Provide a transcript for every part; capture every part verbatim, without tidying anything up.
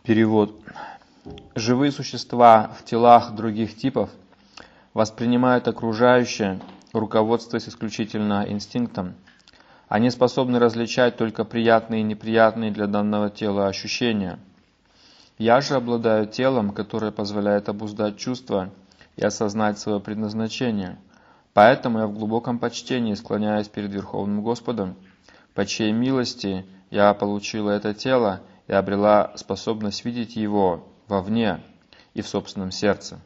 Перевод. Живые существа в телах других типов воспринимают окружающее, руководствуясь исключительно инстинктом. Они способны различать только приятные и неприятные для данного тела ощущения. Я же обладаю телом, которое позволяет обуздать чувства и осознать свое предназначение. Поэтому я в глубоком почтении склоняюсь перед Верховным Господом, по чьей милости я получила это тело и обрела способность видеть его вовне и в собственном сердце.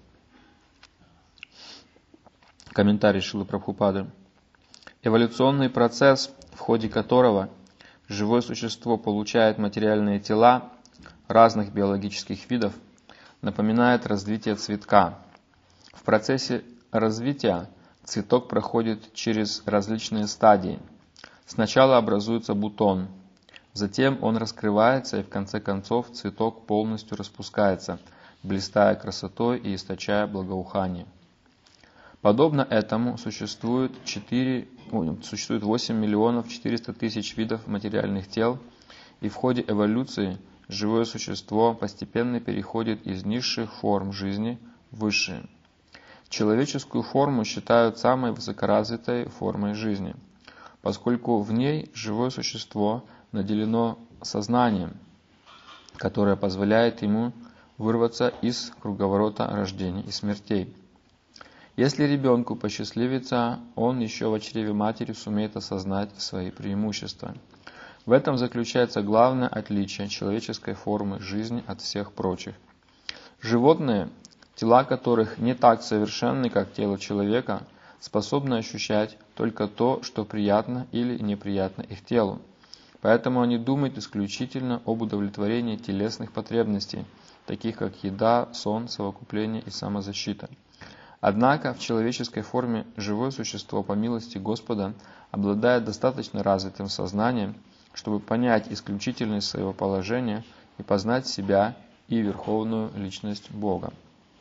Комментарий Шрилы Прабхупады. Эволюционный процесс, в ходе которого живое существо получает материальные тела разных биологических видов, напоминает развитие цветка. В процессе развития цветок проходит через различные стадии. Сначала образуется бутон, затем он раскрывается и в конце концов цветок полностью распускается, блистая красотой и источая благоухание. Подобно этому существует, четыре, существует восемь миллионов четыреста тысяч видов материальных тел, и в ходе эволюции живое существо постепенно переходит из низших форм жизни в высшие. Человеческую форму считают самой высокоразвитой формой жизни, поскольку в ней живое существо наделено сознанием, которое позволяет ему вырваться из круговорота рождений и смертей. Если ребенку посчастливится, он еще в чреве матери сумеет осознать свои преимущества. В этом заключается главное отличие человеческой формы жизни от всех прочих. Животные, тела которых не так совершенны, как тело человека, способны ощущать только то, что приятно или неприятно их телу. Поэтому они думают исключительно об удовлетворении телесных потребностей, таких как еда, сон, совокупление и самозащита. Однако в человеческой форме живое существо, по милости Господа, обладает достаточно развитым сознанием, чтобы понять исключительность своего положения и познать себя и верховную личность Бога.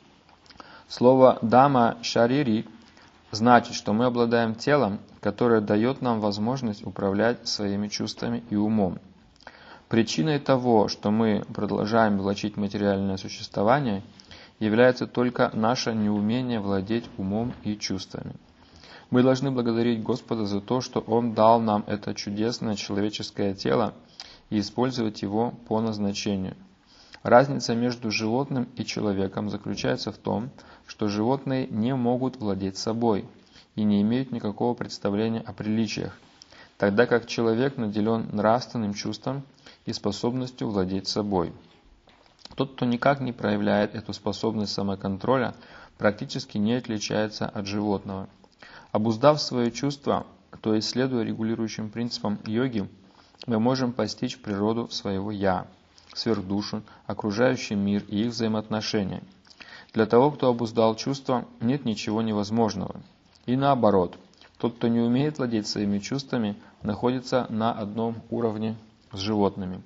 Слово «дама шарири» значит, что мы обладаем телом, которое дает нам возможность управлять своими чувствами и умом. Причиной того, что мы продолжаем влачить материальное существование, является только наше неумение владеть умом и чувствами. Мы должны благодарить Господа за то, что Он дал нам это чудесное человеческое тело и использовать его по назначению. Разница между животным и человеком заключается в том, что животные не могут владеть собой и не имеют никакого представления о приличиях, тогда как человек наделен нравственным чувством и способностью владеть собой. Тот, кто никак не проявляет эту способность самоконтроля, практически не отличается от животного. Обуздав свои чувства, то есть следуя регулирующим принципам йоги, мы можем постичь природу своего «я», сверхдушу, окружающий мир и их взаимоотношения. Для того, кто обуздал чувства, нет ничего невозможного. И наоборот, тот, кто не умеет владеть своими чувствами, находится на одном уровне с животными.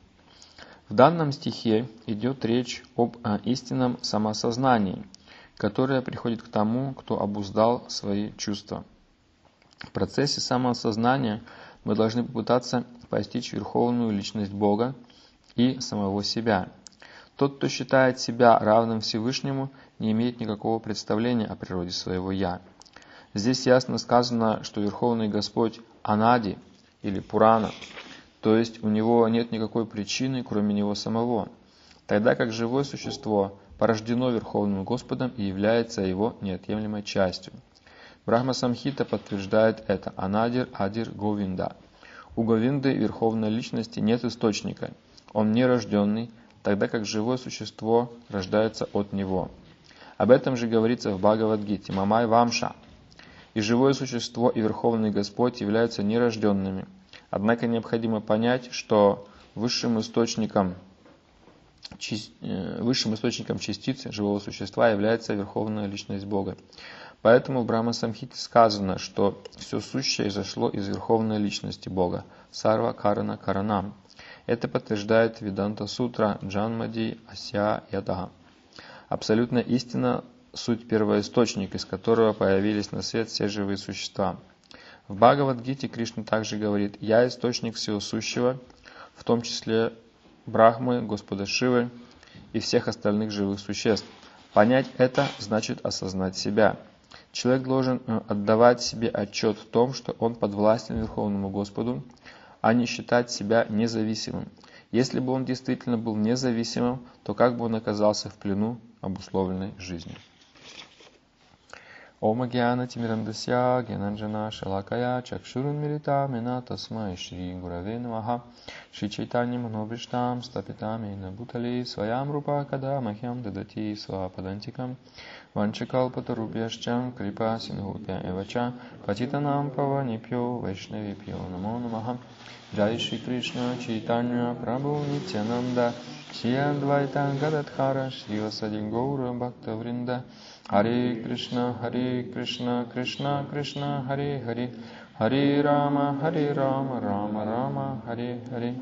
В данном стихе идет речь об истинном самосознании, которое приходит к тому, кто обуздал свои чувства. В процессе самосознания мы должны попытаться постичь верховную личность Бога и самого себя. Тот, кто считает себя равным Всевышнему, не имеет никакого представления о природе своего «я». Здесь ясно сказано, что Верховный Господь Анади или Пурана, то есть у него нет никакой причины, кроме него самого, тогда как живое существо порождено Верховным Господом и является его неотъемлемой частью. Брахма-самхита подтверждает это Анадир Адир Говинда. У Говинды, Верховной Личности, нет источника, он нерожденный, тогда как живое существо рождается от него. Об этом же говорится в Бхагавад-гите Мамай Вамша. И живое существо, и Верховный Господь являются нерожденными. Однако необходимо понять, что высшим источником, высшим источником частицы живого существа является Верховная Личность Бога. Поэтому в Брахма-самхите сказано, что все сущее изошло из Верховной Личности Бога, Сарва Карана Каранам. Это подтверждает Веданта Сутра Джанмади Ася Ядага. Абсолютная истина – суть первоисточник, из которого появились на свет все живые существа. В Бхагавад-гите Кришна также говорит: «Я источник всего сущего, в том числе Брахмы, Господа Шивы и всех остальных живых существ. Понять это значит осознать себя. Человек должен отдавать себе отчет в том, что он подвластен Верховному Господу, а не считать себя независимым. Если бы он действительно был независимым, то как бы он оказался в плену обусловленной жизни? Ома гьяна тимирандасья гьянанджана шалакая чакшурун милита мена тасмай шри гураве намаха шри чайтанья манобриштам стапитами на бутали своям рупа када махьям дадати свападантикам ванчакалпатарубьяшчам крипа сингупя эвача патитанам паванипьо вайшнавипьо намо намаха. Джай Шри Кришна Чайтанья Прабху Нитянанда Шри Адвайта Гададхара Шри Васади Гаура Бхакта Вринда Харе Кришна Харе Кришна Кришна Кришна Харе Харе Харе Рама Харе Рама Рама Рама Харе Харе.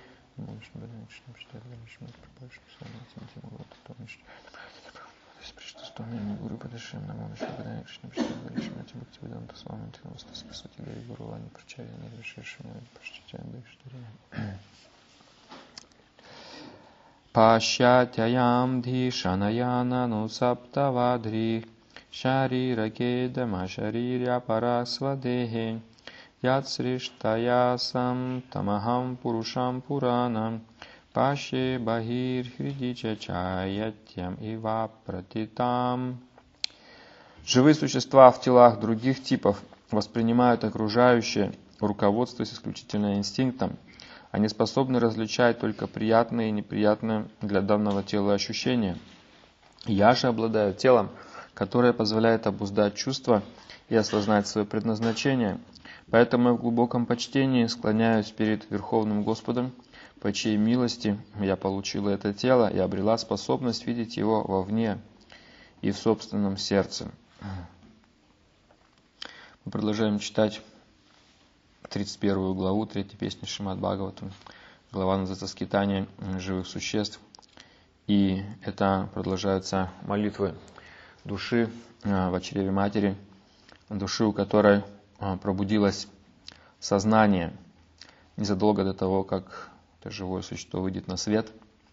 Гуру Падашим, Намам Шабадай, Кришна Пштадваришим, Атибхакти Веданта Свами, Тхаваста Сарасвати Деви Гуру Вани Прачарья, Нирвишешим, Паштичан Дайштарья. Пашятаям Дhi Шанаяна Нусаптавадри Шарира Кедама Шариря Парасвадехе Яцриштаясам Тамахам Пурушам Пуранам Паши Бахир Хридича Чаятьям Ива Пратитам. Живые существа в телах других типов воспринимают окружающее, руководствуясь исключительно инстинктом. Они способны различать только приятные и неприятные для данного тела ощущения. Я же обладаю телом, которое позволяет обуздать чувства и осознать свое предназначение. Поэтому я в глубоком почтении склоняюсь перед Верховным Господом, по чьей милости я получила это тело и обрела способность видеть его вовне и в собственном сердце. Мы продолжаем читать тридцать первую главу третьей песни Шримад Бхагаватам. Глава называется «Скитание живых существ». И это продолжаются молитвы души в чреве матери, души, у которой пробудилось сознание незадолго до того, как это живое существо выйдет на свет.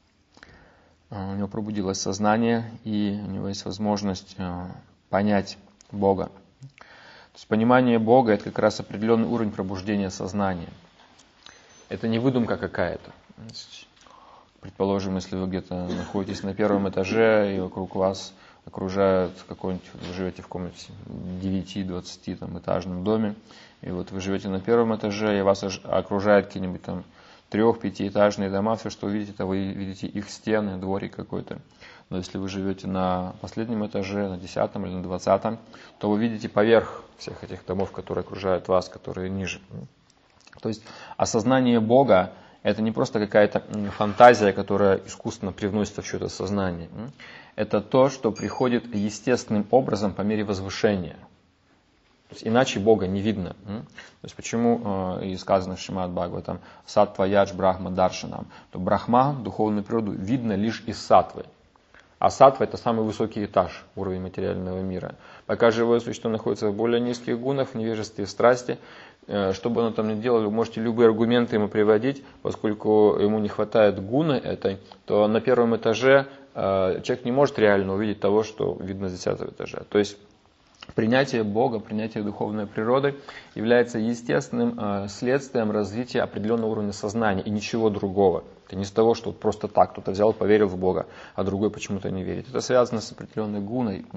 У него пробудилось сознание, и у него есть возможность понять Бога. То есть понимание Бога – это как раз определенный уровень пробуждения сознания. Это не выдумка какая-то. Предположим, если вы где-то находитесь на первом этаже, и вокруг вас окружают какой-нибудь, вы живете в комнате девяти-двадцати там, этажном доме, и вот вы живете на первом этаже, и вас окружают какие-нибудь там трех-пятиэтажные дома, все, что вы видите, это вы видите их стены, дворик какой-то. Но если вы живете на последнем этаже, на десятом или на двадцатом, то вы видите поверх всех этих домов, которые окружают вас, которые ниже. То есть осознание Бога – это не просто какая-то фантазия, которая искусственно привносится в чье-то сознание. Это то, что приходит естественным образом по мере возвышения. То есть иначе Бога не видно. То есть почему и сказано в Шримад Бхагаватам «Саттва ядж брахма даршанам», то брахма, духовную природу, видно лишь из саттвы. А саттва – это самый высокий этаж, уровень материального мира. Пока живое существо находится в более низких гунах, в невежестве и страсти, что бы оно там ни делало, вы можете любые аргументы ему приводить, поскольку ему не хватает гуны этой, то на первом этаже человек не может реально увидеть того, что видно с десятого этажа. То есть принятие Бога, принятие духовной природы является естественным следствием развития определенного уровня сознания и ничего другого. Это не из того, что просто так кто-то взял, поверил в Бога, а другой почему-то не верит. Это связано с определенной гуной.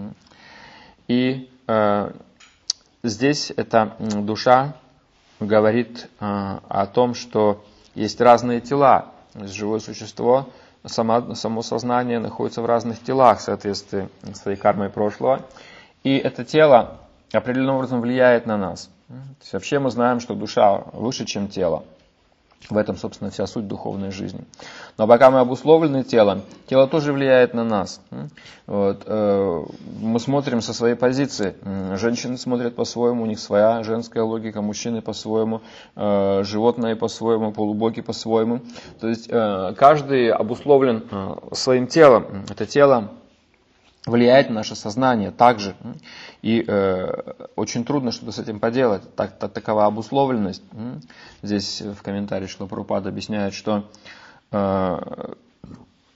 И э, здесь эта душа говорит э, о том, что есть разные тела. Живое существо, само, само сознание находится в разных телах в соответствии с своей кармой прошлого. И это тело определенным образом влияет на нас. То есть вообще мы знаем, что душа выше, чем тело. В этом, собственно, вся суть духовной жизни. Но пока мы обусловлены телом, тело тоже влияет на нас. Вот. Мы смотрим со своей позиции. Женщины смотрят по-своему, у них своя женская логика, мужчины по-своему, животные по-своему, полубоги по-своему. То есть каждый обусловлен своим телом. Это тело влияет на наше сознание также. И э, очень трудно что-то с этим поделать. Так, так, такова обусловленность. Здесь в комментарии Шрила Прабхупада объясняет, что э,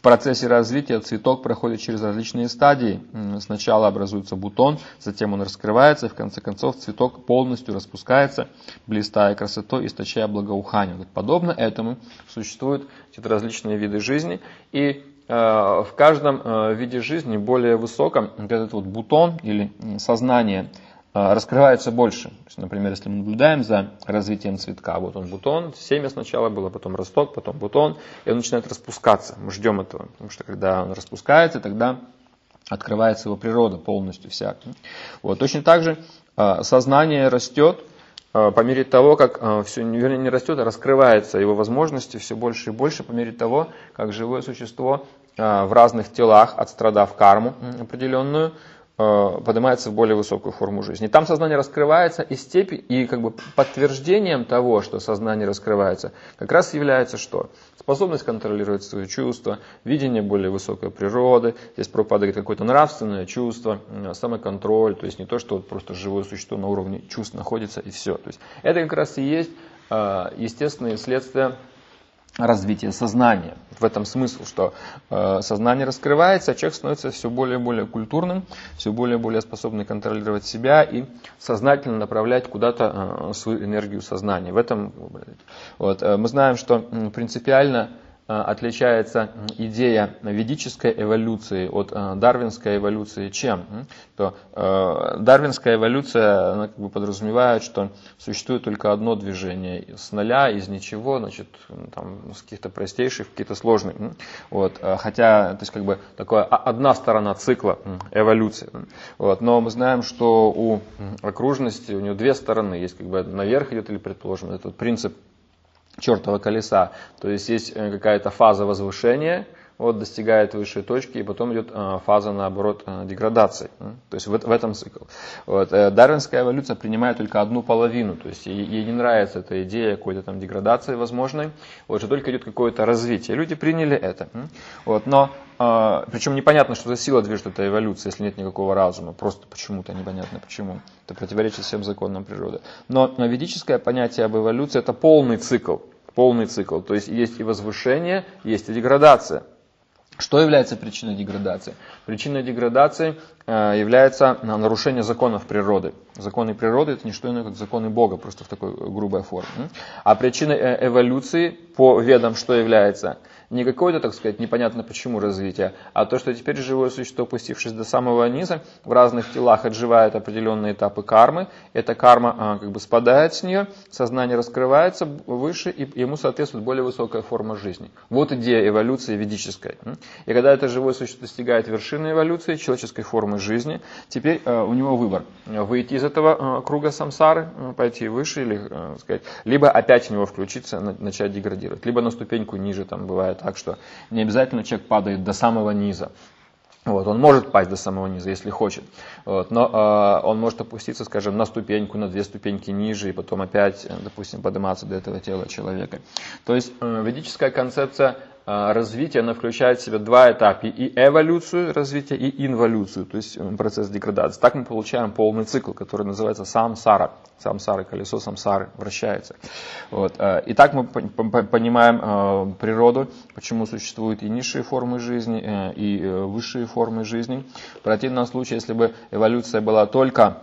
процессе развития цветок проходит через различные стадии. Сначала образуется бутон, затем он раскрывается, и в конце концов цветок полностью распускается, блистая красотой, источая благоухание. Вот подобно этому существуют различные виды жизни, и э, в каждом э, виде жизни, более высоком, вот этот вот бутон или сознание раскрывается больше. То есть, например, если мы наблюдаем за развитием цветка, вот он бутон, семя сначала было, потом росток, потом бутон, и он начинает распускаться. Мы ждем этого, потому что когда он распускается, тогда открывается его природа полностью вся. Вот. Точно так же сознание растет по мере того, как все, вернее, не растет, а раскрывается его возможности все больше и больше по мере того, как живое существо в разных телах, отстрадав карму определенную, поднимается в более высокую форму жизни. И там сознание раскрывается, и степень, и как бы подтверждением того, что сознание раскрывается, как раз является что? Способность контролировать свои чувства, видение более высокой природы, здесь Прабхупада говорит какое-то нравственное чувство, самоконтроль, то есть не то, что вот просто живое существо на уровне чувств находится и все. То есть это как раз и есть естественные следствия развития сознания. В этом смысл, что э, сознание раскрывается, а человек становится все более и более культурным, все более и более способный контролировать себя и сознательно направлять куда-то э, свою энергию сознания. В этом вот, э, мы знаем, что э, принципиально э, отличается идея ведической эволюции от э, дарвинской эволюции чем? То, э, дарвинская эволюция она как бы подразумевает, что существует только одно движение с нуля, из ничего, значит, там, с каких-то простейших, каких-то сложных. Вот, хотя, то есть, как бы, такая одна сторона цикла эволюции. Вот, но мы знаем, что у окружности, у нее две стороны. Есть как бы наверх идет, или, предположим, этот принцип чертова колеса. То есть, есть какая-то фаза возвышения, вот, достигает высшей точки, и потом идет э, фаза, наоборот, э, деградации. То есть в, в этом цикл. Вот, э, дарвинская эволюция принимает только одну половину, то есть ей, ей не нравится эта идея какой-то там деградации возможной, вот, что только идет какое-то развитие. Люди приняли это. Вот, но, э, причем непонятно, что за сила движет эта эволюция, если нет никакого разума, просто почему-то непонятно почему. Это противоречит всем законам природы. Но, но ведическое понятие об эволюции это полный цикл. Полный цикл. То есть есть и возвышение, есть и деградация. Что является причиной деградации? Причиной деградации э, является нарушение законов природы. Законы природы это не что иное, как законы Бога, просто в такой грубой форме. А причиной эволюции по ведам что является? Не какое-то, так сказать, непонятно почему развитие, а то, что теперь живое существо, опустившись до самого низа, в разных телах отживает определенные этапы кармы. Эта карма а, как бы спадает с нее, сознание раскрывается выше, и ему соответствует более высокая форма жизни. Вот идея эволюции ведической. И когда это живое существо достигает вершины эволюции, человеческой формы жизни, теперь а, у него выбор. Выйти из этого а, круга самсары, а, пойти выше, или, а, сказать, либо опять в него включиться, на, начать деградировать, либо на ступеньку ниже, там бывает так, что не обязательно человек падает до самого низа. Вот, он может пасть до самого низа, если хочет. Вот, но э, он может опуститься, скажем, на ступеньку, на две ступеньки ниже, и потом опять, допустим, подниматься до этого тела человека. То есть э, ведическая концепция э, развития, она включает в себя два этапа. И эволюцию развития, и инволюцию, то есть э, процесс деградации. Так мы получаем полный цикл, который называется самсара. Самсара, колесо самсары вращается. Вот. И так мы понимаем э, природу, почему существуют и низшие формы жизни, э, и э, высшие формы жизни. В противном случае, если бы эволюция была только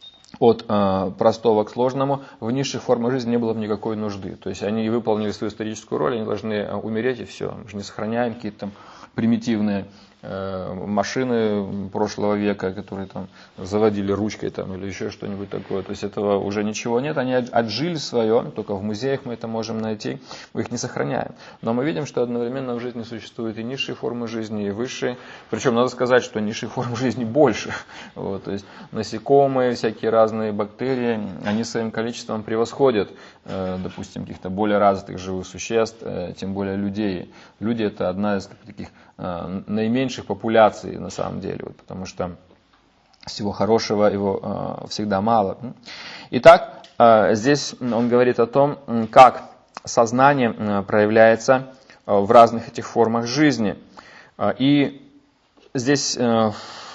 от э, простого к сложному, в низших формах жизни не было бы никакой нужды. То есть они выполнили свою историческую роль, они должны умереть и все. Мы же не сохраняем какие-то там примитивные машины прошлого века, которые там заводили ручкой там, или еще что-нибудь такое. То есть этого уже ничего нет. Они отжили свое, только в музеях мы это можем найти, мы их не сохраняем. Но мы видим, что одновременно в жизни существуют и низшие формы жизни, и высшие. Причем надо сказать, что низшие формы жизни больше. Вот, то есть насекомые, всякие разные бактерии, они своим количеством превосходят, допустим, каких-то более развитых живых существ, тем более людей. Люди это одна из таких наименьших популяций на самом деле, вот, потому что всего хорошего его э, всегда мало. Итак, э, здесь он говорит о том, как сознание э, проявляется э, в разных этих формах жизни. Э, и здесь э,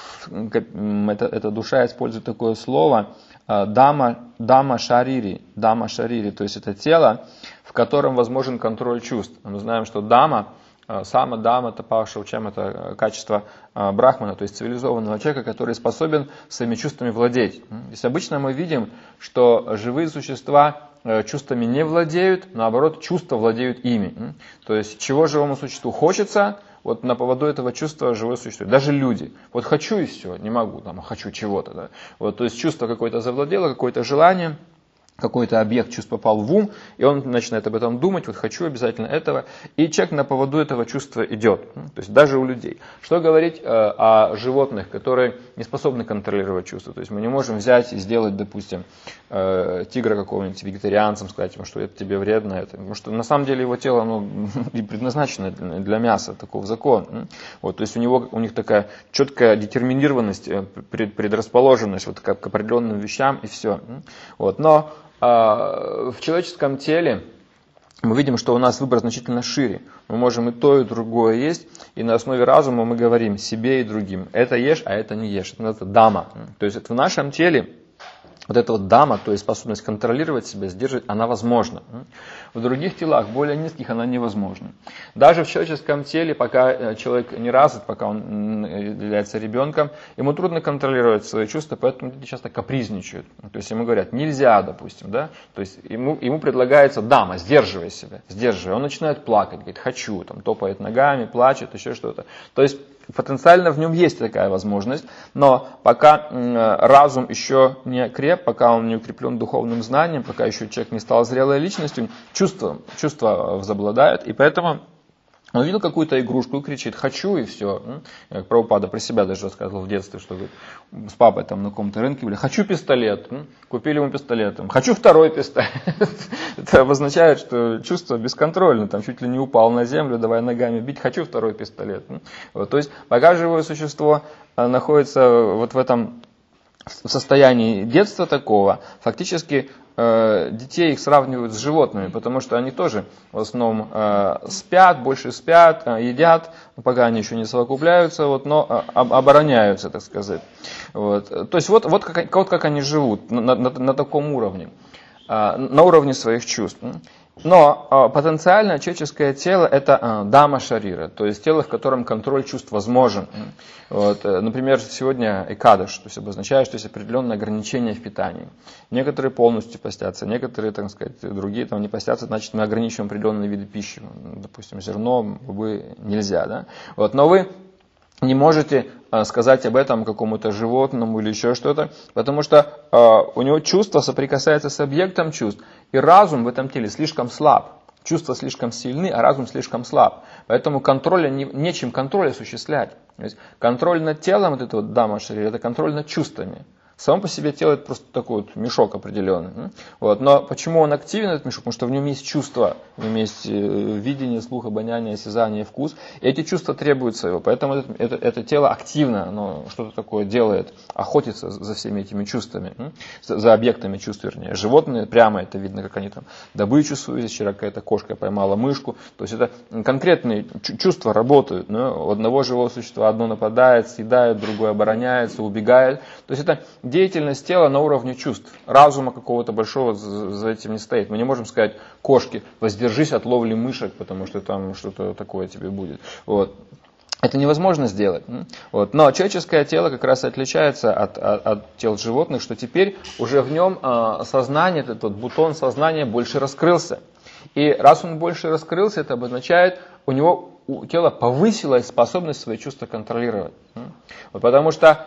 это, эта душа использует такое слово э, дама, дама шарири, дама шарири, то есть это тело, в котором возможен контроль чувств. Мы знаем, что дама Сама, дама, тапа, шаучам — это качество брахмана, то есть цивилизованного человека, который способен своими чувствами владеть. То есть обычно мы видим, что живые существа чувствами не владеют, наоборот, чувства владеют ими. То есть чего живому существу хочется, вот на поводу этого чувства живое существо. Даже люди. Вот хочу и все, не могу, там, хочу чего-то. Да? Вот, то есть чувство какое-то завладело, какое-то желание, какой-то объект чувств попал в ум, и он начинает об этом думать, вот хочу обязательно этого, и человек на поводу этого чувства идет, то есть даже у людей. Что говорить э, о животных, которые не способны контролировать чувства, то есть мы не можем взять и сделать, допустим, э, тигра какого-нибудь вегетарианцем, сказать ему, что это тебе вредно, это, потому что на самом деле его тело, оно и предназначено для, для мяса, таков закон. Вот, то есть у него, у них такая четкая детерминированность, пред, предрасположенность вот, к, к определенным вещам и все. Вот, но в человеческом теле мы видим, что у нас выбор значительно шире. Мы можем и то, и другое есть, и на основе разума мы говорим себе и другим. Это ешь, а это не ешь. Это дама. То есть это в нашем теле вот эта вот дама, то есть способность контролировать себя, сдерживать, она возможна. В других телах, более низких, она невозможна. Даже в человеческом теле, пока человек не развит, пока он является ребенком, ему трудно контролировать свои чувства, поэтому люди часто капризничают. То есть ему говорят, нельзя, допустим, да? То есть ему, ему предлагается, дама, сдерживай себя, сдерживай. Он начинает плакать, говорит, хочу, там, топает ногами, плачет, еще что-то. То есть потенциально в нем есть такая возможность, но пока разум еще не креп, пока он не укреплен духовным знанием, пока еще человек не стал зрелой личностью, чувства, чувства возобладают, и поэтому он видел какую-то игрушку и кричит «хочу» и все. Как Прабхупада про себя даже рассказывал в детстве, что говорит, с папой там на каком-то рынке были «хочу пистолет», купили ему пистолет, «хочу второй пистолет». Это обозначает, что чувство бесконтрольно, там чуть ли не упал на землю, давай ногами бить «хочу второй пистолет». Вот, то есть пока живое существо находится вот в этом в состоянии детства такого, фактически э, детей их сравнивают с животными, потому что они тоже в основном э, спят, больше спят, э, едят, пока они еще не совокупляются, вот, но э, обороняются, так сказать. Вот. То есть вот, вот, как, вот как они живут на, на, на таком уровне, э, на уровне своих чувств. Но э, потенциально человеческое тело это э, дама шарира, то есть тело, в котором контроль чувств возможен. Вот, э, например, сегодня экадаш, то есть обозначает, что есть определенные ограничения в питании. Некоторые полностью постятся, некоторые, так сказать, другие там не постятся, значит мы ограничиваем определенные виды пищи. Допустим, зерно, бобы нельзя. Да? Вот, но вы не можете э, сказать об этом какому-то животному или еще что-то, потому что э, у него чувство соприкасается с объектом чувств, и разум в этом теле слишком слаб. Чувства слишком сильны, а разум слишком слаб. Поэтому контроля не, нечем контроль осуществлять. То есть контроль над телом, вот это вот дама шарира, это контроль над чувствами. Само по себе тело это просто такой вот мешок определенный. Вот. Но почему он активен, этот мешок? Потому что в нем есть чувства, в нем есть видение, слух, обоняние, осязание, вкус. И эти чувства требуют своего. Поэтому это, это, это тело активно, оно что-то такое делает, охотится за всеми этими чувствами, за, за объектами чувств, вернее. Животные, прямо это видно, как они там добычу свою, вчера какая-то кошка поймала мышку. То есть это конкретные чувства работают. Но у одного живого существа одно нападает, съедает, другое обороняется, убегает. То есть это деятельность тела на уровне чувств. Разума какого-то большого за этим не стоит. Мы не можем сказать кошке, воздержись от ловли мышек, потому что там что-то такое тебе будет. Вот. Это невозможно сделать. Вот. Но человеческое тело как раз и отличается от, от, от тел животных, что теперь уже в нем э, сознание, этот вот бутон сознания больше раскрылся. И раз он больше раскрылся, это обозначает, у него у тела повысилась способность свои чувства контролировать. Вот. Потому что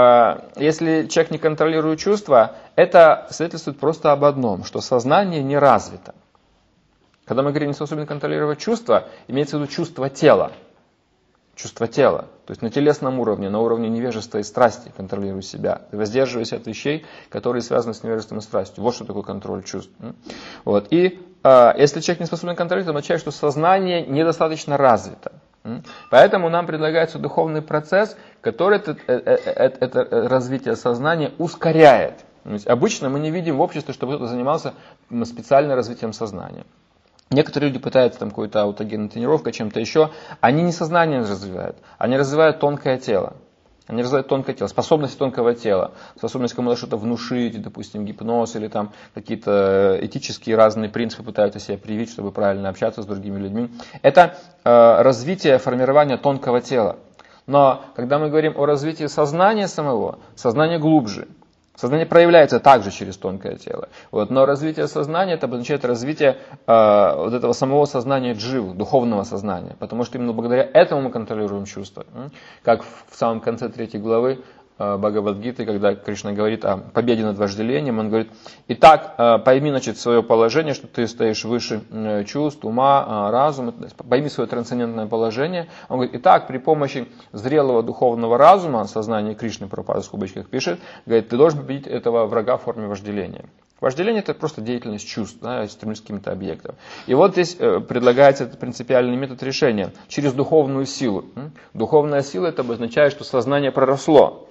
если человек не контролирует чувства, это свидетельствует просто об одном, что сознание не развито. Когда мы говорим не способен контролировать чувства, имеется в виду чувство тела. Чувство тела. То есть на телесном уровне, на уровне невежества и страсти контролируй себя. Воздерживайся от вещей, которые связаны с невежеством и страстью. Вот что такое контроль чувств. Вот. И э, если человек не способен контролировать, это означает, что сознание недостаточно развито. Поэтому нам предлагается духовный процесс, который это, это, это развитие сознания ускоряет. То есть обычно мы не видим в обществе, чтобы кто-то занимался специальным развитием сознания. Некоторые люди пытаются там какой-то аутогенной тренировкой, чем-то еще. Они не сознание развивают, они развивают тонкое тело. Они развивают тонкое тело, способность тонкого тела, способность кому-то что-то внушить, допустим, гипноз или там какие-то этические разные принципы пытаются себе привить, чтобы правильно общаться с другими людьми. Это э, развитие, формирование тонкого тела. Но когда мы говорим о развитии сознания самого, сознание глубже. Сознание проявляется также через тонкое тело. Вот. Но развитие сознания, это обозначает развитие э, вот этого самого сознания дживы, духовного сознания. Потому что именно благодаря этому мы контролируем чувства. Как в самом конце третьей главы э, Бхагавад-гиты, когда Кришна говорит о победе над вожделением, он говорит: итак, э, пойми, значит, свое положение, что ты стоишь выше э, чувств, ума, э, разума, пойми свое трансцендентное положение. Он говорит: итак, при помощи зрелого духовного разума, сознание Кришны, Прабхупада в скобочках пишет, говорит, ты должен победить этого врага в форме вожделения. Вожделение – это просто деятельность чувств, да, стремлюсь к каким-то объектам. И вот здесь э, предлагается этот принципиальный метод решения через духовную силу. Духовная сила – это обозначает, что сознание проросло.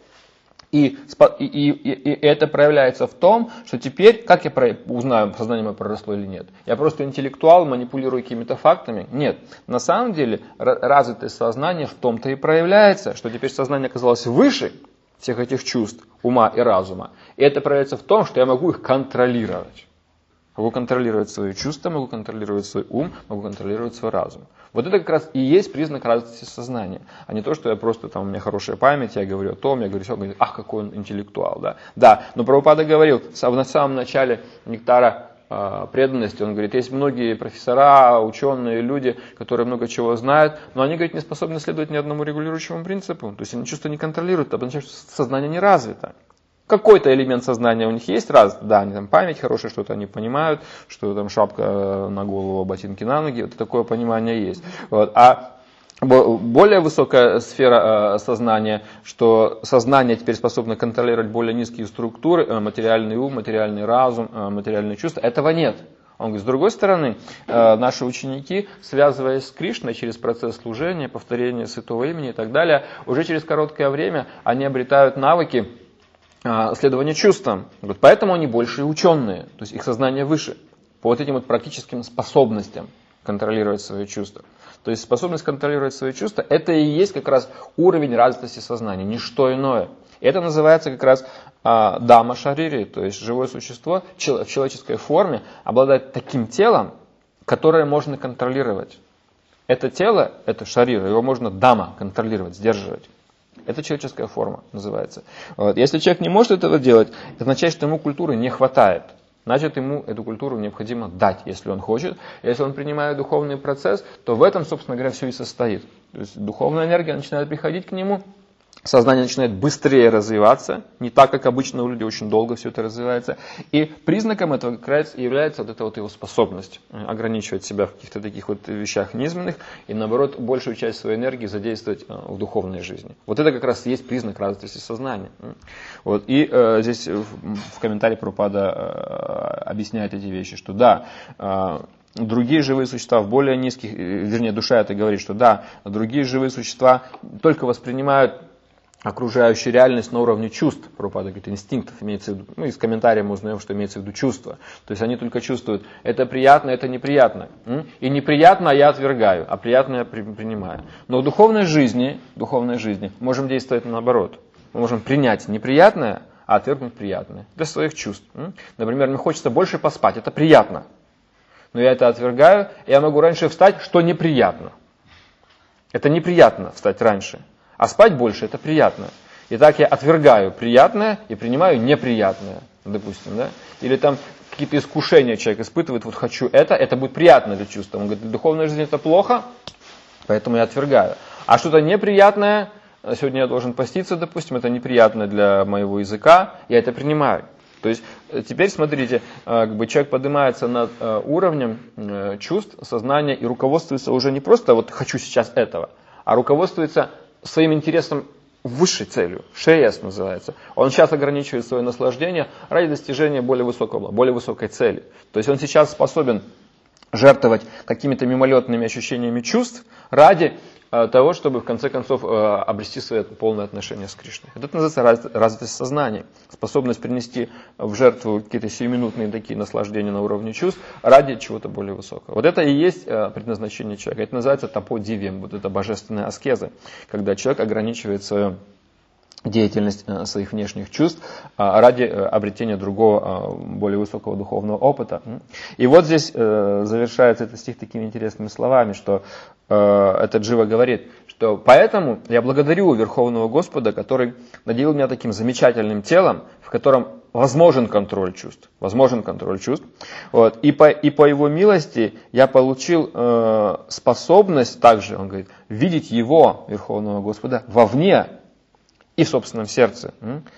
И, и, и, и это проявляется в том, что теперь, как я узнаю, сознание мое проросло или нет? Я просто интеллектуал, манипулирую какими-то фактами? Нет. На самом деле развитое сознание в том-то и проявляется, что теперь сознание оказалось выше всех этих чувств, ума и разума. И это проявляется в том, что я могу их контролировать. Могу контролировать свои чувства, могу контролировать свой ум, могу контролировать свой разум. Вот это как раз и есть признак развитости сознания. А не то, что я просто, там, у меня хорошая память, я говорю о том, я говорю все, говорю, ах, какой он интеллектуал. Да, да, но Прабхупада говорил в самом начале нектара э, преданности, он говорит, есть многие профессора, ученые, люди, которые много чего знают, но они, говорит, не способны следовать ни одному регулирующему принципу. То есть они чувства не контролируют, потому что сознание не развито. Какой-то элемент сознания у них есть, раз, да, они там память хорошая, что-то они понимают, что там шапка на голову, ботинки на ноги, вот такое понимание есть. Вот. А более высокая сфера э, сознания, что сознание теперь способно контролировать более низкие структуры, э, материальный ум, материальный разум, э, материальные чувства, этого нет. Он говорит, с другой стороны, э, наши ученики, связываясь с Кришной через процесс служения, повторения святого имени и так далее, уже через короткое время они обретают навыки следование чувствам. Поэтому они большие ученые, то есть их сознание выше, по вот этим вот практическим способностям контролировать свои чувства. То есть способность контролировать свои чувства, это и есть как раз уровень развитости сознания, не что иное. Это называется как раз а, дама шарири, то есть живое существо в человеческой форме обладает таким телом, которое можно контролировать. Это тело, это шарира, его можно дама контролировать, сдерживать. Это человеческая форма называется. Вот. Если человек не может этого делать, это означает, что ему культуры не хватает. Значит, ему эту культуру необходимо дать, если он хочет. Если он принимает духовный процесс, то в этом, собственно говоря, все и состоит. То есть духовная энергия начинает приходить к нему, сознание начинает быстрее развиваться, не так, как обычно у людей, очень долго все это развивается. И признаком этого как раз является вот эта вот его способность ограничивать себя в каких-то таких вот вещах низменных и, наоборот, большую часть своей энергии задействовать в духовной жизни. Вот это как раз и есть признак развитости сознания. Вот. И э, здесь в, в комментарии Прабхупада э, объясняет эти вещи, что да, э, другие живые существа в более низких, вернее, душа это говорит, что да, другие живые существа только воспринимают окружающую реальность на уровне чувств, Прабхупада говорит, инстинктов имеется в виду, ну, из комментариев мы узнаем, что имеется в виду чувства. То есть они только чувствуют, это приятно, это неприятно. И неприятно я отвергаю, а приятно я принимаю. Но в духовной жизни, в духовной жизни можем действовать наоборот. Мы можем принять неприятное, а отвергнуть приятное. Для своих чувств. Например, мне хочется больше поспать, это приятно. Но я это отвергаю, и я могу раньше встать, что неприятно. Это неприятно встать раньше. А спать больше, это приятно. Итак, я отвергаю приятное и принимаю неприятное, допустим, да? Или там какие-то искушения человек испытывает, вот хочу это, это будет приятно для чувства. Он говорит, для духовной жизни это плохо, поэтому я отвергаю. А что-то неприятное, сегодня я должен поститься, допустим, это неприятно для моего языка, я это принимаю. То есть теперь смотрите, как бы человек поднимается над уровнем чувств, сознания и руководствуется уже не просто вот хочу сейчас этого, а руководствуется своим интересом высшей целью, шеяс называется. Он сейчас ограничивает свое наслаждение ради достижения более высокого, более высокой цели. То есть он сейчас способен жертвовать какими-то мимолетными ощущениями чувств ради э, того, чтобы в конце концов э, обрести свое полное отношение с Кришной. Это называется развитость сознания, способность принести в жертву какие-то сиюминутные такие наслаждения на уровне чувств ради чего-то более высокого. Вот это и есть э, предназначение человека. Это называется таподивьям, вот это божественная аскеза, когда человек ограничивает свое деятельность своих внешних чувств ради обретения другого, более высокого духовного опыта. И вот здесь завершается этот стих такими интересными словами, что этот Джива говорит, что поэтому я благодарю Верховного Господа, который наделил меня таким замечательным телом, в котором возможен контроль чувств. Возможен контроль чувств. Вот. И, по, и по его милости я получил э, способность также, он говорит, видеть его, Верховного Господа, вовне и в собственном сердце.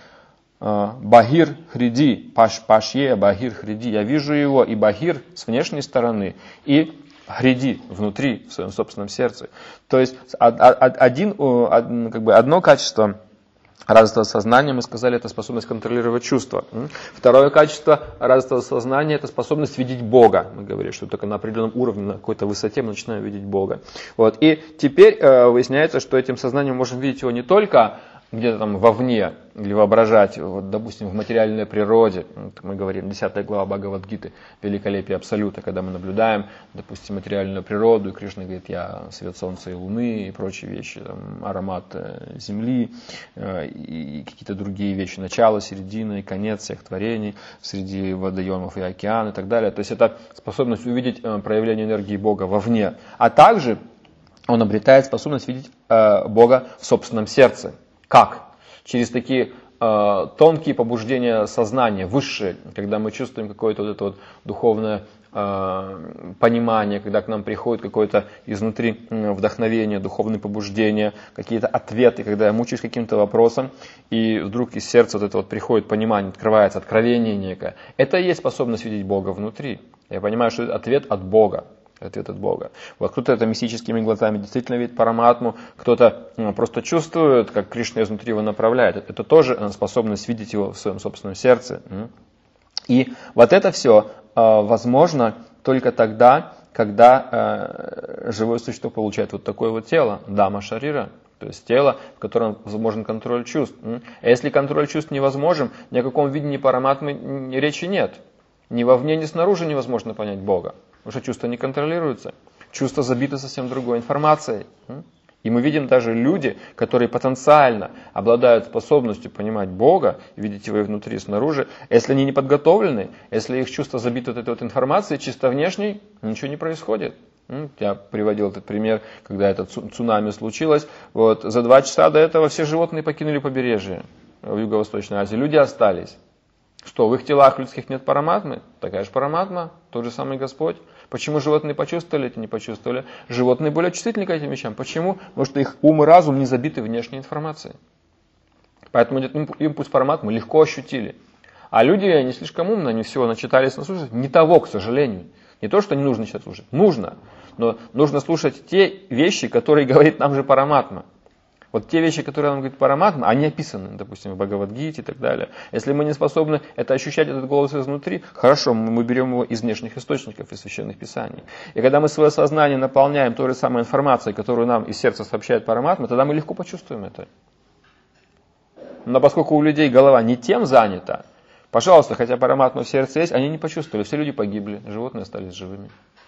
Бахир хриди, паш, пашье, бахир хриди. Я вижу его и бахир с внешней стороны, и хриди внутри, в своем собственном сердце. То есть один, как бы одно качество развитого сознания, мы сказали, это способность контролировать чувства. Второе качество развитого сознания, это способность видеть Бога. Мы говорили, что только на определенном уровне, на какой-то высоте мы начинаем видеть Бога. Вот. И теперь э, выясняется, что этим сознанием можем видеть его не только где-то там вовне, или воображать, вот, допустим, в материальной природе. Вот мы говорим, десятая глава Бхагавад-гиты, великолепие Абсолюта, когда мы наблюдаем, допустим, материальную природу, и Кришна говорит, я свет солнца и луны, и прочие вещи, там, аромат земли, э, и какие-то другие вещи, начало, середина и конец всех творений, среди водоемов и океан и так далее. То есть это способность увидеть э, проявление энергии Бога вовне, а также он обретает способность видеть э, Бога в собственном сердце. Как? Через такие э, тонкие побуждения сознания, высшие, когда мы чувствуем какое-то вот это вот духовное э, понимание, когда к нам приходит какое-то изнутри вдохновение, духовные побуждения, какие-то ответы, когда я мучаюсь каким-то вопросом, и вдруг из сердца вот это вот приходит понимание, открывается откровение некое. Это и есть способность видеть Бога внутри. Я понимаю, что это ответ от Бога. Ответ от Бога. Вот кто-то это мистическими глазами действительно видит параматму, кто-то ну, просто чувствует, как Кришна изнутри его направляет. Это тоже способность видеть его в своем собственном сердце. И вот это все э, возможно только тогда, когда э, живое существо получает вот такое вот тело, дама шарира, то есть тело, в котором возможен контроль чувств. А если контроль чувств невозможен, ни о каком видении параматмы речи нет. Ни вовне, ни снаружи невозможно понять Бога. Потому что чувства не контролируются. Чувства забиты совсем другой информацией. И мы видим даже люди, которые потенциально обладают способностью понимать Бога, видеть его и внутри, и снаружи. Если они не подготовлены, если их чувства забиты вот этой вот информацией, чисто внешней, ничего не происходит. Я приводил этот пример, когда это цунами случилось. Вот, за два часа до этого все животные покинули побережье в Юго-Восточной Азии. Люди остались. Что, в их телах людских нет параматмы? Такая же параматма, тот же самый Господь. Почему животные почувствовали, эти не почувствовали? Животные более чувствительны к этим вещам. Почему? Потому что их ум и разум не забиты внешней информацией. Поэтому этот импульс параматмы легко ощутили. А люди не слишком умные, они всего начитались, наслушались. Не того, к сожалению. Не то, что не нужно читать слушать. Нужно. Но нужно слушать те вещи, которые говорит нам же параматма. Вот те вещи, которые нам говорит параматма, они описаны, допустим, в Бхагавад-гите и так далее. Если мы не способны это ощущать, этот голос изнутри, хорошо, мы берем его из внешних источников, из священных писаний. И когда мы свое сознание наполняем той же самой информацией, которую нам из сердца сообщает параматма, тогда мы легко почувствуем это. Но поскольку у людей голова не тем занята, пожалуйста, хотя параматма в сердце есть, они не почувствовали, все люди погибли, животные остались живыми.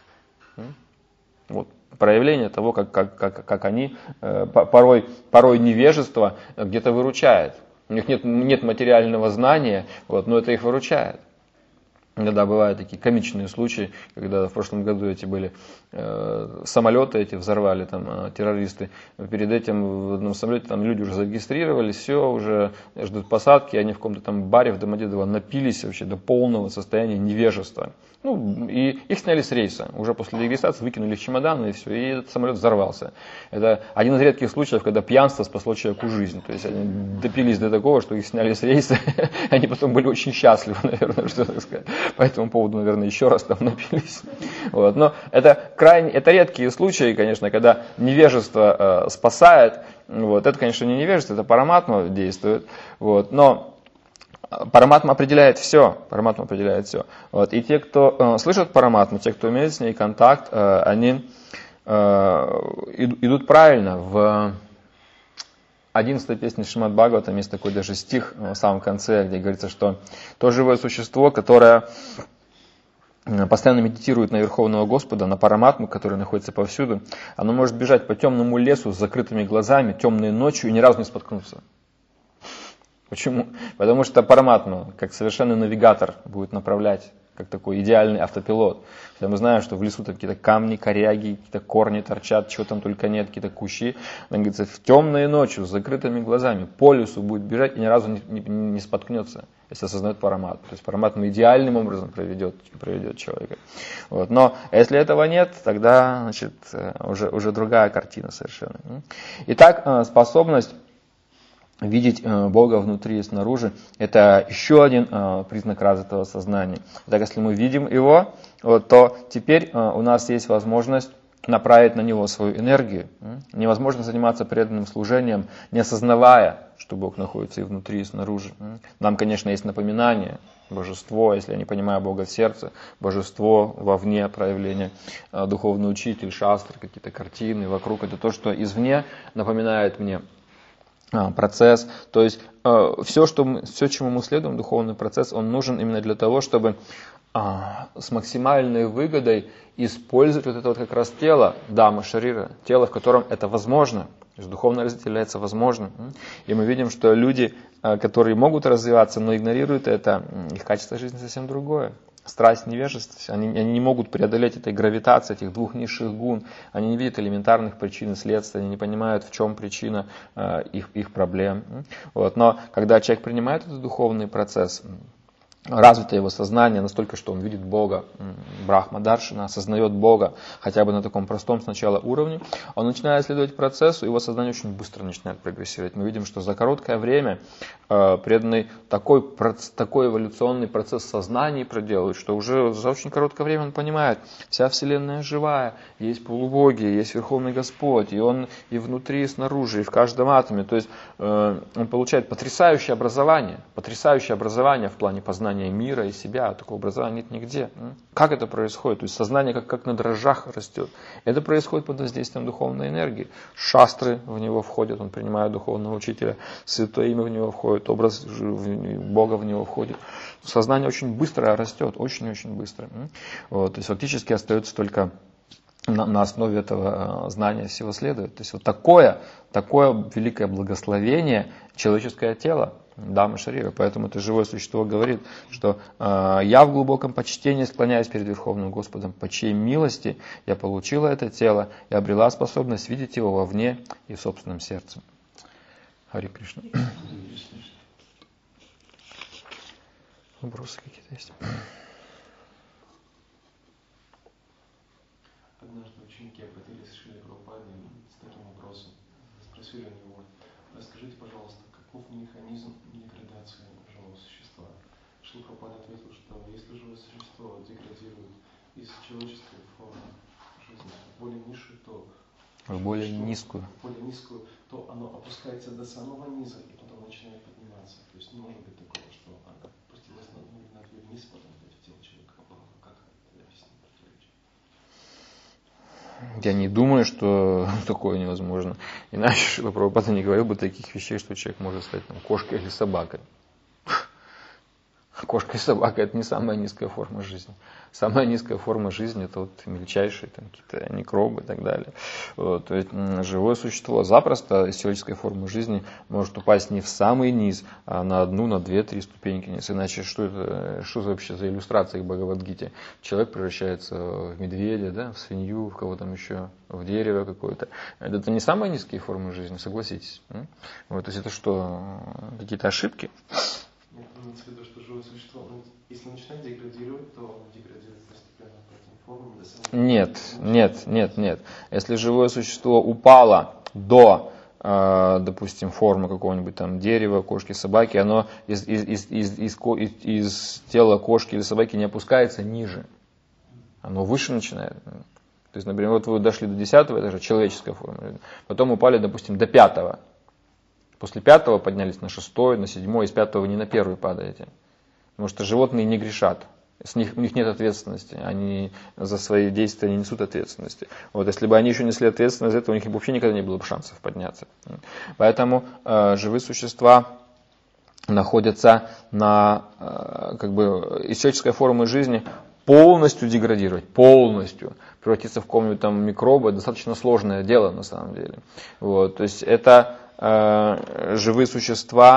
Вот. Проявление того, как, как, как, как они э, порой, порой невежество где-то выручает. У них нет, нет материального знания, вот, но это их выручает. Иногда бывают такие комичные случаи, когда в прошлом году эти были э, самолеты эти взорвали там э, террористы. Перед этим в одном самолете там люди уже зарегистрировались, все, уже ждут посадки, они в каком-то там баре в Домодедово напились вообще до полного состояния невежества. Ну, и их сняли с рейса. Уже после регистрации выкинули в чемоданы и все, и этот самолет взорвался. Это один из редких случаев, когда пьянство спасло человеку жизнь. То есть они допились до такого, что их сняли с рейса. Они потом были очень счастливы, наверное, что так сказать. По этому поводу, наверное, еще раз там напились. Вот. Но это крайне, это редкие случаи, конечно, когда невежество э, спасает. Вот. Это, конечно, не невежество, это параматма действует. Вот. Но параматма определяет все. Параматма определяет все. Вот. И те, кто э, слышат параматму, те, кто имеет с ней контакт, э, они э, идут правильно. В одиннадцатой песне Шримад Бхагаватам есть такой даже стих в самом конце, где говорится, что то живое существо, которое постоянно медитирует на Верховного Господа, на параматму, которая находится повсюду, оно может бежать по темному лесу с закрытыми глазами, темной ночью и ни разу не споткнуться. Почему? Потому что параматма, как совершенный навигатор, будет направлять, как такой идеальный автопилот. Когда мы знаем, что в лесу там какие-то камни, коряги, какие-то корни торчат, чего там только нет, какие-то кущи. Она говорится, в темные ночью, с закрытыми глазами, по лесу будет бежать и ни разу не, не, не споткнется, если осознает парамат. То есть параматма идеальным образом проведет, проведет человека. Вот. Но если этого нет, тогда значит, уже, уже другая картина совершенно. Итак, способность видеть Бога внутри и снаружи – это еще один признак развитого сознания. Так, если мы видим Его, вот, то теперь у нас есть возможность направить на Него свою энергию. Невозможно заниматься преданным служением, не осознавая, что Бог находится и внутри, и снаружи. Нам, конечно, есть напоминание, божество, если я не понимаю Бога в сердце, божество вовне, проявление, духовный учитель, шастры, какие-то картины вокруг. Это то, что извне напоминает мне процесс. То есть все, что мы, все, чему мы следуем, духовный процесс, он нужен именно для того, чтобы а, с максимальной выгодой использовать вот это вот как раз тело, дама шарира, тело, в котором это возможно. То есть духовное развитие является возможным. И мы видим, что люди, которые могут развиваться, но игнорируют это, их качество жизни совсем другое. Страсть, невежество, они, они не могут преодолеть этой гравитации, этих двух низших гун, они не видят элементарных причин и следствий, они не понимают, в чем причина э, их, их проблем. Вот. Но когда человек принимает этот духовный процесс, развито его сознание настолько, что он видит Бога, Брахма Даршина, осознает Бога, хотя бы на таком простом сначала уровне, он начинает следовать процессу, его сознание очень быстро начинает прогрессировать. Мы видим, что за короткое время э, преданный такой, такой эволюционный процесс сознания проделывает, что уже за очень короткое время он понимает, вся Вселенная живая, есть полубоги, есть Верховный Господь, и он и внутри, и снаружи, и в каждом атоме. То есть э, он получает потрясающее образование, потрясающее образование в плане познания мира и себя, а такого образования нет нигде. Как это происходит? То есть сознание как, как на дрожжах растет. Это происходит под воздействием духовной энергии. Шастры в него входят, он принимает духовного учителя, святое имя в него входит, образ Бога в него входит. Сознание очень быстро растет, очень-очень быстро. Вот, то есть фактически остается только на, на основе этого знания всего следует. То есть вот такое, такое великое благословение человеческое тело, Дама Шарира. Поэтому это живое существо говорит, что э, я в глубоком почтении склоняюсь перед Верховным Господом, по чьей милости я получила это тело и обрела способность видеть его вовне и в собственном сердце. Хари Кришна. Вопросы какие-то есть? Однажды ученики обратились к Шриле Прабхупаде с таким вопросом. Спросили у него: расскажите, пожалуйста, каков механизм деградации живого существа? Шрила Прабхупада ответил, что если живое существо деградирует из человеческой формы жизни в более низшую, то в более низкую. В более низкую, то оно опускается до самого низа и потом начинает подниматься. То есть не может быть такого, что оно опустилось на, на дверь вниз, потом идет в тело человека. Как это объяснить противоречие? Я не думаю, что такое невозможно. Иначе Шрила Прабхупада не говорил бы таких вещей, что человек может стать там, кошкой или собакой. Кошка и собака – это не самая низкая форма жизни. Самая низкая форма жизни – это вот мельчайшие там, какие-то микробы и так далее. Вот, то есть живое существо запросто из человеческой формы жизни может упасть не в самый низ, а на одну, на две, три ступеньки низ. Иначе что это, что вообще за иллюстрация к Бхагавад-гите? Человек превращается в медведя, да, в свинью, в кого там еще, в дерево какое-то. Это не самые низкие формы жизни, согласитесь. Вот, то есть это что, какие-то ошибки? Нет, имеется в виду, что живое существо, если начинает деградировать, то оно деградирует постепенно по этим формам до самого... Нет, нет, нет, нет. Если живое существо упало до, э, допустим, формы какого-нибудь там дерева, кошки, собаки, оно из, из, из, из, из, из, из тела кошки или собаки не опускается ниже. Оно выше начинает. То есть, например, вот вы дошли до десятого этажа, человеческая форма, потом упали, допустим, до пятого. После пятого поднялись на шестой, на седьмой, из пятого вы не на первый падаете. Потому что животные не грешат. С них, у них нет ответственности. Они за свои действия не несут ответственности. Вот, если бы они еще несли ответственность за это, у них вообще никогда не было бы шансов подняться. Поэтому э, живые существа находятся на, э, как бы, из человеческой формы жизни полностью деградировать, полностью превратиться в какого-нибудь там микроба, достаточно сложное дело на самом деле. Вот, то есть это э, живые существа,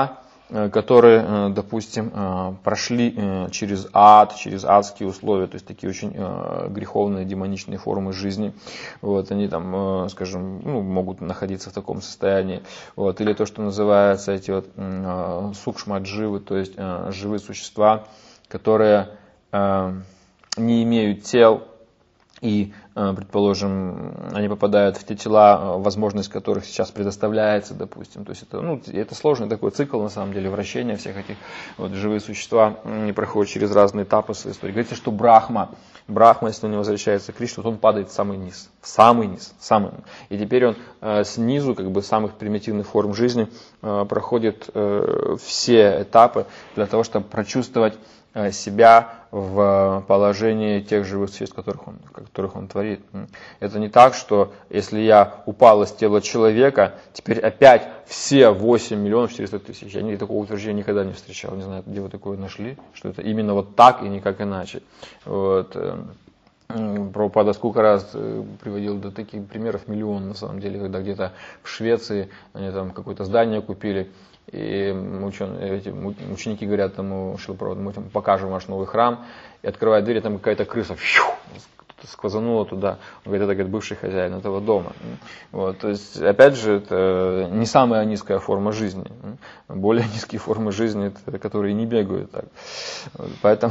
которые, допустим, прошли через ад, через адские условия, то есть такие очень греховные, демоничные формы жизни. Вот, они там, скажем, ну, могут находиться в таком состоянии. Вот, или то, что называется эти вот сукшма-дживы, то есть живые существа, которые не имеют тел, и, предположим, они попадают в те тела, возможность которых сейчас предоставляется, допустим. То есть это, ну, это сложный такой цикл, на самом деле, вращения всех этих вот, живые существа, они проходят через разные этапы своей истории. Говорится, что Брахма, Брахма, если он не возвращается к Кришне, то он падает в самый низ, в самый низ, в самый. И теперь он э, снизу, как бы, самых примитивных форм жизни э, проходит э, все этапы для того, чтобы прочувствовать себя в положении тех живых существ, которых он, которых он творит. Это не так, что если я упал из тела человека, теперь опять все восемь миллионов четыреста тысяч. Я такого утверждения никогда не встречал. Не знаю, где вы такое нашли, что это именно вот так и никак иначе. Вот. Прабхупада сколько раз приводил до таких примеров, миллион на самом деле, когда где-то в Швеции они там какое-то здание купили, и ученые, эти ученики говорят тому Шриле Прабхупаде: мы там покажем ваш новый храм, и открывает дверь, и там какая-то крыса фью, сквозанула туда. Он говорит, это, говорит, бывший хозяин этого дома. Вот, то есть, опять же, это не самая низкая форма жизни. Более низкие формы жизни, это которые не бегают так. Вот, поэтому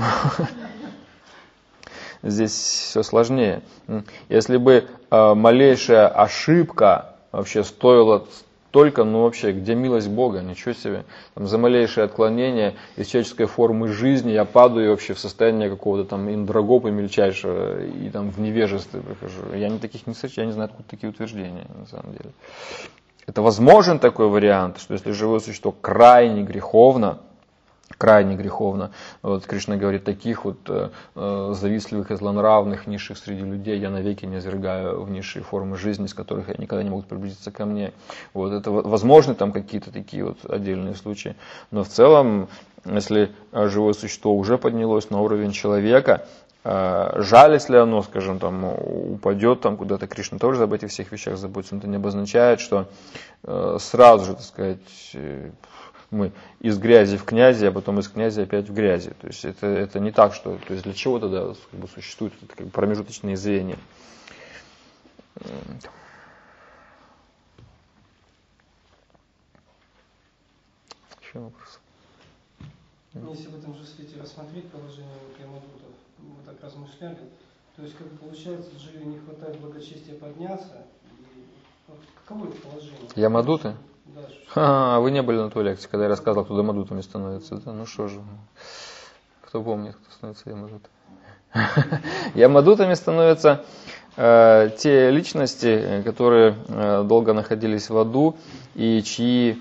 здесь все сложнее. Если бы малейшая ошибка вообще стоила только, ну вообще, где милость Бога, ничего себе. Там, за малейшее отклонение из человеческой формы жизни я падаю вообще в состояние какого-то там индрагопа мельчайшего и там в невежестве прихожу. Я не таких не встречаю, я не знаю, откуда такие утверждения на самом деле. Это возможен такой вариант, что если живое существо крайне греховно, крайне греховно. Вот Кришна говорит, таких вот э, завистливых и злонравных, низших среди людей я навеки не свергаю в низшие формы жизни, с которых они никогда не могут приблизиться ко мне. Вот это возможны там какие-то такие вот отдельные случаи. Но в целом, если живое существо уже поднялось на уровень человека, э, жаль, если оно, скажем, там упадет там куда-то, Кришна тоже об этих всех вещах заботится, но это не обозначает, что э, сразу же, так сказать, э, мы из грязи в князи, а потом из князи опять в грязи. То есть это, это не так, что то есть для чего тогда как бы, существуют это, как бы, промежуточные звенья. Еще вопрос. Если в этом же свете рассмотреть положение Ямадутов, мы так размышляли, то есть как получается, Дживе не хватает благочестия подняться, и вот, каково это положение? Ямадуты? Да, а, вы не были на той лекции, когда я рассказывал, кто Ямадутами становится. Да? Ну что же, кто помнит, кто становится Ямадутами? Ямадутами становятся э, те личности, которые э, долго находились в аду и чьи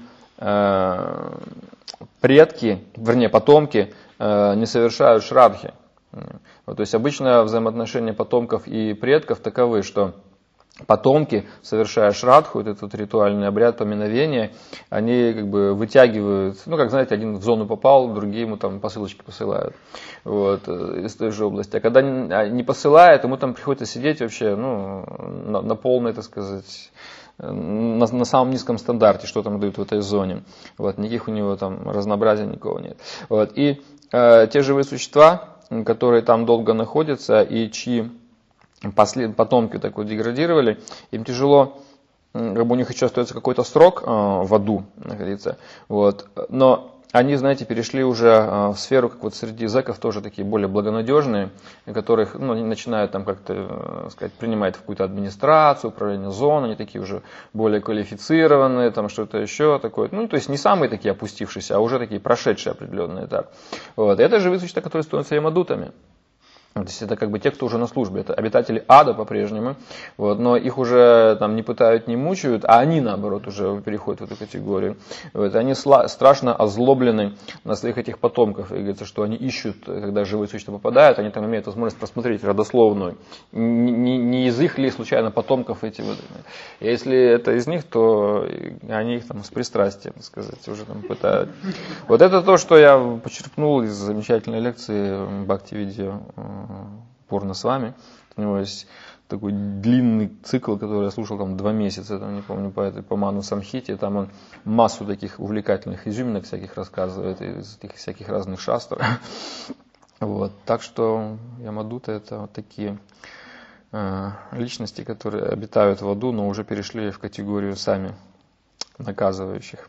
э, предки, вернее потомки, э, не совершают шрадхи. Вот, то есть обычно взаимоотношения потомков и предков таковы, что потомки, совершая шрадху, вот этот ритуальный обряд поминовения, они как бы вытягивают, ну как знаете, один в зону попал, другие ему там посылочки посылают вот, из той же области. А когда не посылают, ему там приходится сидеть вообще ну, на, на полной, так сказать, на, на самом низком стандарте, что там дают в этой зоне. Вот, никаких у него там разнообразия никого нет. Вот, и э, те живые существа, которые там долго находятся и чьи Послед... потомки так вот деградировали, им тяжело, как бы у них еще остается какой-то срок э, в аду находиться, вот. Но они, знаете, перешли уже э, в сферу, как вот среди зэков тоже такие более благонадежные, которых ну, они начинают там как-то э, сказать, принимать в какую-то администрацию, управление зоной, они такие уже более квалифицированные, там что-то еще такое, ну то есть не самые такие опустившиеся, а уже такие прошедшие определенный этап. Вот. И это живые существа, которые становятся ямадутами. То есть это как бы те, кто уже на службе, это обитатели ада по-прежнему, вот, но их уже там не пытают, не мучают, а они наоборот уже переходят в эту категорию. Вот, они сла- страшно озлоблены на своих этих потомков, и говорится, что они ищут, когда живые существа попадают, они там имеют возможность просмотреть родословную, не, не, не из их ли случайно потомков эти вот. Если это из них, то они их там с пристрастием, так сказать, уже там пытают. Вот это то, что я почерпнул из замечательной лекции Бхакти Видео Пурна с вами. У него есть такой длинный цикл, который я слушал там два месяца, там, не помню, по этой, по Ману Самхите, там он массу таких увлекательных изюминок всяких рассказывает, из этих всяких разных шастр. Вот. Так что Ямадута это вот такие э, личности, которые обитают в аду, но уже перешли в категорию сами наказывающих.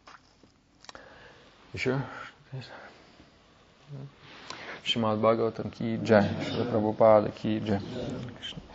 Еще? Шримад Бхагаватам ки джай, Шрила Прабхупада ки джай.